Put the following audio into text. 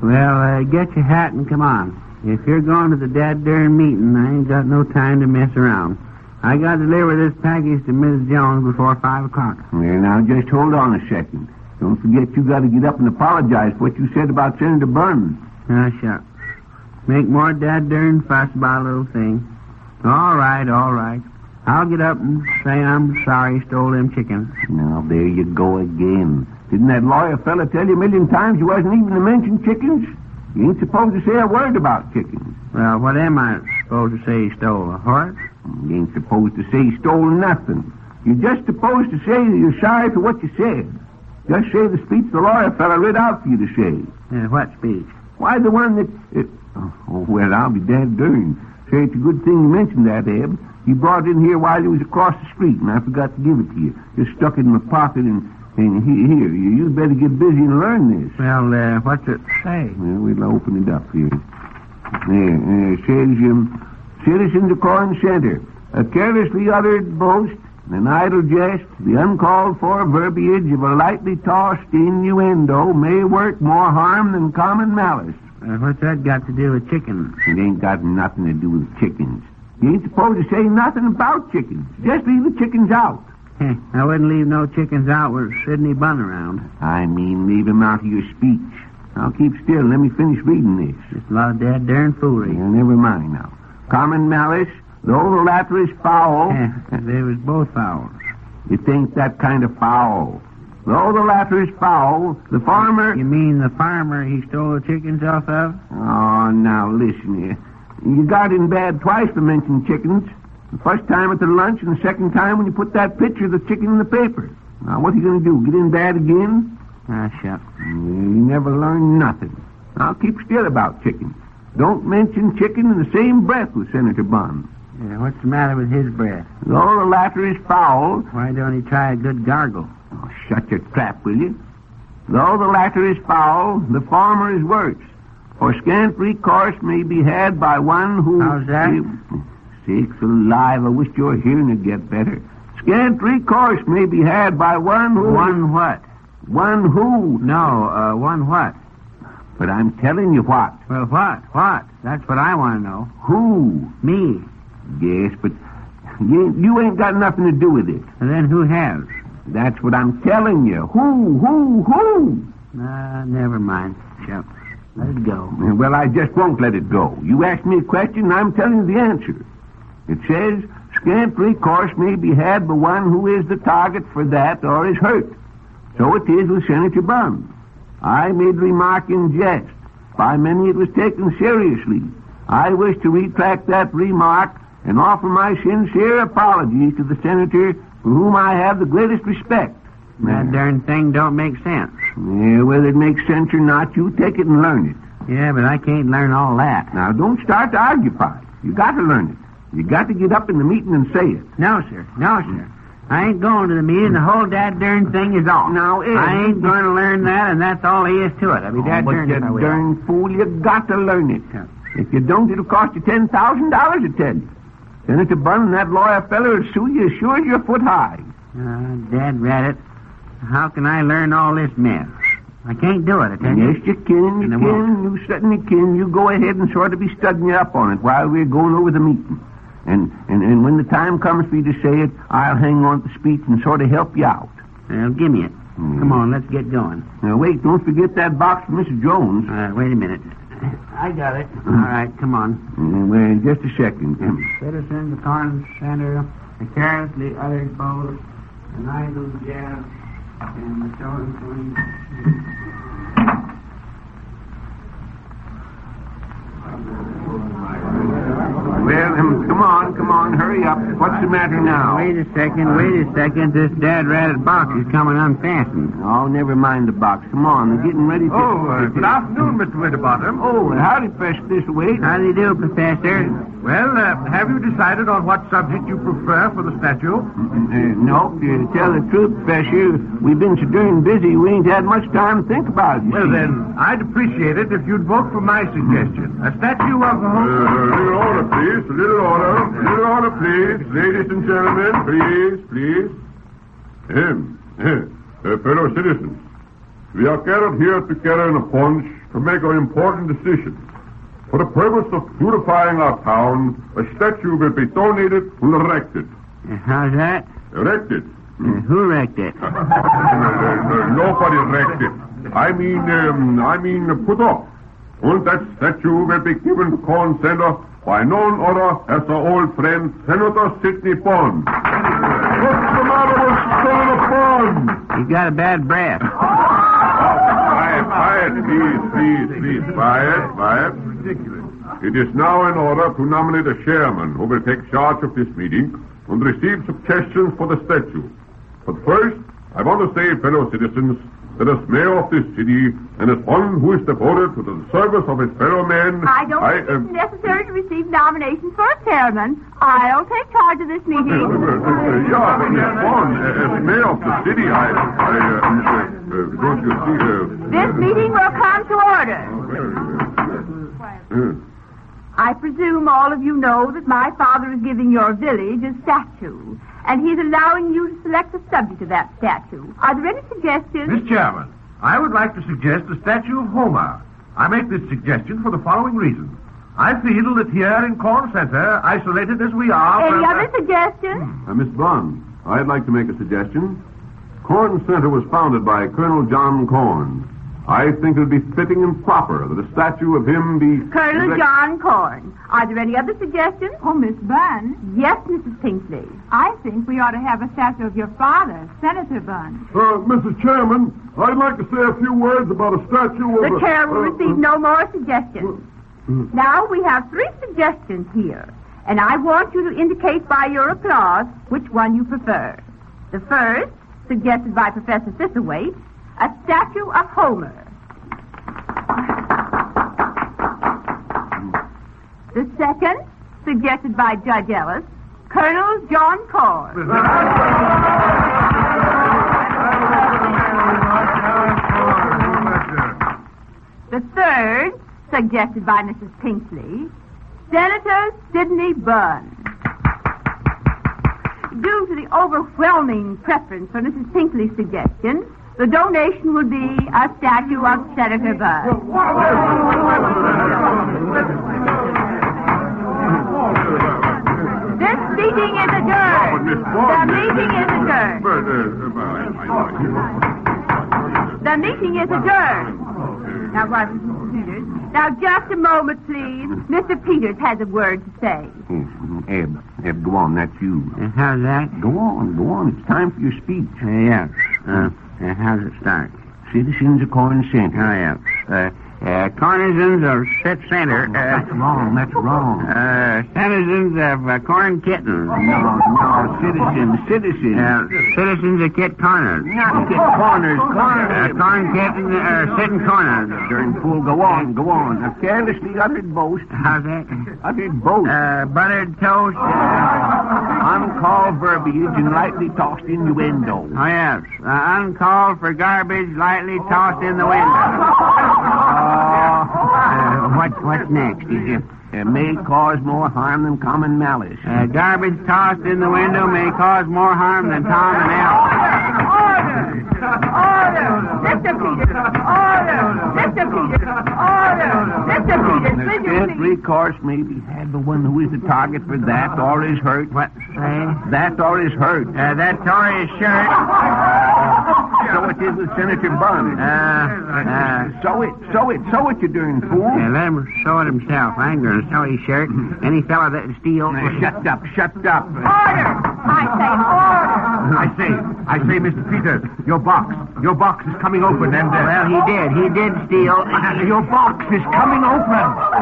Well, get your hat and come on. If you're going to the dad-darn meeting, I ain't got no time to mess around. I got to deliver this package to Mrs. Jones before 5 o'clock. Well, now, just hold on a second. Don't forget you got to get up and apologize for what you said about Senator Burns. Shucks. Make more dad-darn fuss about a little thing. All right. I'll get up and say I'm sorry stole them chickens. Now, there you go again. Didn't that lawyer fella tell you a million times you wasn't even to mention chickens? You ain't supposed to say a word about chickens. Well, what am I supposed to say he stole? A horse? You ain't supposed to say he stole nothing. You're just supposed to say that you're sorry for what you said. Just say the speech the lawyer fella read out for you to say. What speech? Why, the one that... well, I'll be dad-darned. Say, it's a good thing you mentioned that, Eb. He brought it in here while he was across the street, and I forgot to give it to you. Just stuck it in my pocket, and here, you'd better get busy and learn this. Well, what's it say? Well, we'll open it up here. There, it says, Citizens of Corn Center, a carelessly uttered boast, an idle jest, the uncalled for verbiage of a lightly tossed innuendo may work more harm than common malice. What's that got to do with chickens? It ain't got nothing to do with chickens. You ain't supposed to say nothing about chickens. Just leave the chickens out. I wouldn't leave no chickens out with Sidney Bunn around. I mean, leave them out of your speech. Now, keep still and let me finish reading this. Just a lot of dad-darn foolery. Never mind now. Common malice, though the latter is foul... They was both fowls. It ain't that kind of foul. Though the latter is foul, the farmer... You mean the farmer he stole the chickens off of? Oh, now, listen here. You got in bad twice for mentioning chickens. The first time at the lunch and the second time when you put that picture of the chicken in the paper. Now, what are you going to do, get in bad again? Shucks. You never learn nothing. Now, keep still about chickens. Don't mention chicken in the same breath with Senator Bunn. What's the matter with his breath? Though the latter is foul... Why don't he try a good gargle? Oh, shut your trap, will you? Though the latter is foul, the former is worse. For scant recourse may be had by one who... How's that? Sakes alive, I wish your hearing would get better. Scant recourse may be had by one who... One what? One who... No, one what? But I'm telling you what. Well, what? That's what I want to know. Who? Me. Yes, but you ain't got nothing to do with it. And then who has? That's what I'm telling you. Who? Never mind. Shucks. Let it go. Well, I just won't let it go. You asked me a question, and I'm telling you the answer. It says, scant recourse may be had by one who is the target for that or is hurt. So it is with Senator Bunn. I made the remark in jest. By many it was taken seriously. I wish to retract that remark and offer my sincere apologies to the senator for whom I have the greatest respect. That darn thing don't make sense. Yeah, whether it makes sense or not, you take it and learn it. Yeah, but I can't learn all that. Now, don't start to occupy. You got to learn it. You got to get up in the meeting and say it. No, sir. I ain't going to the meeting. The whole darn thing is off. Now, Ed, I ain't going to learn that, and that's all there is to it. I'll be darn if I will. But you darn fool, you got to learn it. Yeah. If you don't, it'll cost you $10,000, I tell you. Senator Bunn and that lawyer feller will sue you as sure as you're foot high. Dad rat it. How can I learn all this mess? I can't do it, I tell you. Yes, you can. You certainly can. You go ahead and sort of be studying you up on it while we're going over the meeting. And when the time comes for you to say it, I'll hang on to the speech and sort of help you out. Well, give me it. Come on, let's get going. Now, wait, don't forget that box for Mrs. Jones. Wait a minute. I got it. All right, come on. Well, just a second. Citizens of Corn Center, the carelessly uttered boast, an idle jest, and the showing point. Well, come on, hurry up. What's the matter now? Wait a second. This dad-ratted box is coming unfastened. Oh, never mind the box. Come on, they're getting ready to... Good afternoon, Mr. Winterbottom. Oh, howdy, Professor Thistlethwaite. How do you do, Professor? Well, have you decided on what subject you prefer for the statue? No, to tell the truth, Professor, we've been so darn busy we ain't had much time to think about it. Well, then, I'd appreciate it if you'd vote for my suggestion. A statue of... Little order, please. A little order, please. Ladies and gentlemen, please. Fellow citizens, We are gathered here together in a bunch to make an important decision. For the purpose of beautifying our town, a statue will be donated and erected. How's that? Erected? Who wrecked it? Nobody wrecked it. I mean put up. And that statue will be given to Corn Center by none other as our old friend, Senator Sidney Bond. What's the matter with Senator Bond? He's got a bad breath. Quiet, please. Quiet. It is now in order to nominate a chairman who will take charge of this meeting and receive suggestions for the statue. But first, I want to say, fellow citizens, that as mayor of this city and as one who is devoted to the service of his fellow men... I don't think it's necessary to receive nominations for a chairman. I'll take charge of this meeting. Miss Bond, as mayor of the city, don't you see... This meeting will come to order. I presume all of you know that my father is giving your village a statue, and he's allowing you to select the subject of that statue. Are there any suggestions? Miss Chairman, I would like to suggest the statue of Homer. I make this suggestion for the following reason. I feel that here in Corn Center, isolated as we are... Any other suggestions? Miss Bond, I'd like to make a suggestion. Corn Center was founded by Colonel John Corn. I think it would be fitting and proper that a statue of him be... Colonel John Corn. Are there any other suggestions? Oh, Miss Bunn. Yes, Mrs. Pinkley. I think we ought to have a statue of your father, Senator Bunn. Mr. Chairman, I'd like to say a few words about a statue of... The chair will receive no more suggestions. Now, we have 3 suggestions here, and I want you to indicate by your applause which one you prefer. The first, suggested by Professor Thistlethwaite, a statue of Homer. The second, suggested by Judge Ellis, Colonel John Corn. The third, suggested by Mrs. Pinkley, Senator Sidney Bunn. Due to the overwhelming preference for Mrs. Pinkley's suggestion, the donation will be a statue of Senator Bunn. This meeting is adjourned. The meeting is adjourned. The meeting is adjourned. Now, what, Mr. Peters? Now, just a moment, please. Mr. Peters has a word to say. Eb, go on. That's you. How's that? Go on. It's time for your speech. Yes. How does it start? Citizens of Corn Center. Oh, yeah. Cornizens of Set Center. That's wrong. Citizens of Corn Kittens. No, citizens. Citizens of Kit Corners. Not Kit Corners. Corn Kittens sitting corners. Darn fool, go on. A carelessly uttered boast. How's that? Uttered boast. Buttered toast. Uncalled verbiage and lightly tossed innuendo. Oh, yes. Uncalled for garbage lightly tossed in the window. What's next? It may cause more harm than common malice. Garbage tossed in the window may cause more harm than Tom and Al. Order! Mr. Peters! Mr. Peters, Scant recourse may be had by one who is the target for that or is hurt. What? That or is hurt. That Tory shirt. So it is with Senator Bunn. Sew it, you darn fool. Let him sew it himself. I ain't going to sew his shirt. Any fella that steals... Shut up. Order! I say order! I say, Mr. Peters, your box is coming open, and... Well, he did steal. Your box is coming open.